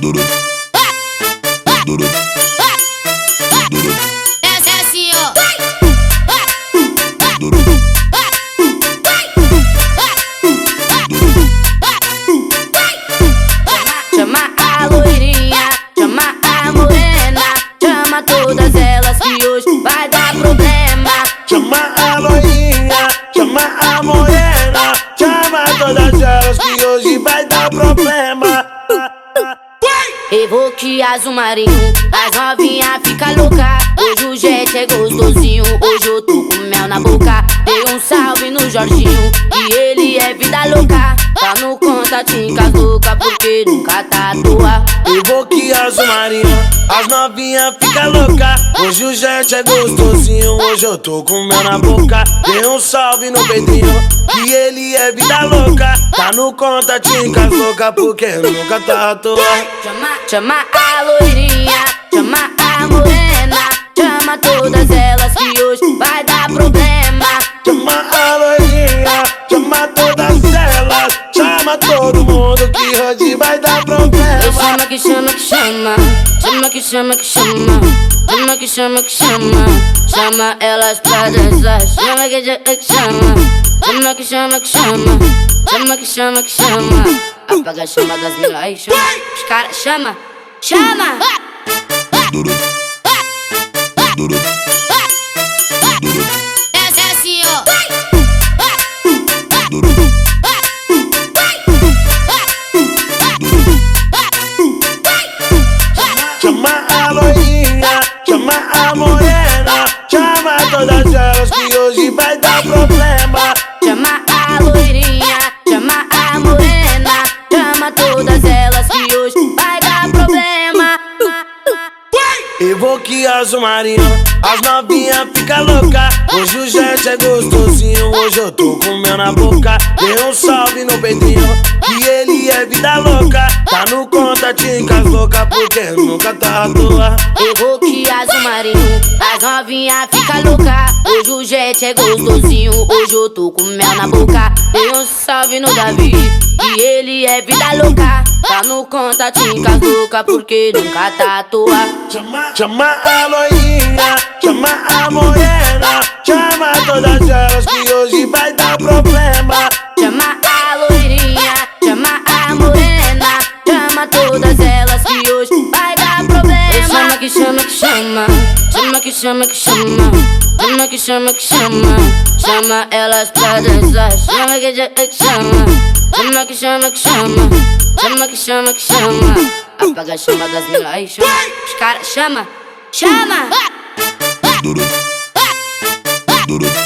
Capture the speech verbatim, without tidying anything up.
Essa é assim, ó. Chama a loirinha, chama a morena, chama todas elas que hoje vai dar problema. Chama a loirinha, chama a morena, chama todas elas que hoje vai dar problema. Evoque azul marinho, as novinha fica louca. Hoje o jet é gostosinho, hoje eu tô com mel na boca. Dei um salve no Jorginho, e ele é vida louca. Tá no contatinho com as louca, porque nunca tá à toa. Evoque azul marinho, as novinha fica louca. Hoje o jet é gostosinho, hoje eu tô com mel na boca. Dei um salve no Pedrinho, que ele é vida louca. Tá no contatinho com as louca, porque nunca tá à toa. Chama, chama a loirinha, chama a morena, chama todas elas que hoje vai dar problema. Chama a loirinha, chama todas elas, chama todo mundo que hoje vai dar problema. Chama que chama que chama, chama que chama que chama, chama que chama que chama, chama elas pra dançar. Chama que chama que chama, chama que chama que chama, chama que chama que chama. Apaga a chama das minas, aí chama os caras, chama, chama. Essa é assim, ó. Chama a loirinha, chama a morena, chama todas elas que hoje vai dar problema. Chama a loirinha, chama a morena, chama todas elas que hoje vai dar problema. Evoque azul marinho, as novinha fica louca. Hoje o jet é gostosinho, hoje eu tô com mel na boca. Dei um salve no Pedrinho, que ele é vida louca. Tá no contatinho com as louca, porque nunca tá à toa. Evoque azul marinho, as novinha fica louca. Hoje o jet é gostosinho, hoje eu tô com mel na boca. Dei um salve no Davi, que ele é vida louca. Tá no contatinho com as louca, porque nunca tá à toa. Chama, chama a loirinha, chama a morena, chama todas elas que hoje vai dar problema. Chama a loirinha, chama a morena, chama todas elas que hoje vai dar problema. Chama que chama que chama, chama que chama que chama, chama que chama que chama, chama elas pra dançar. Chama que chama que chama, chama que chama que chama, chama que chama que chama. Apaga a chama das minas, aí chama os caras, chama, chama.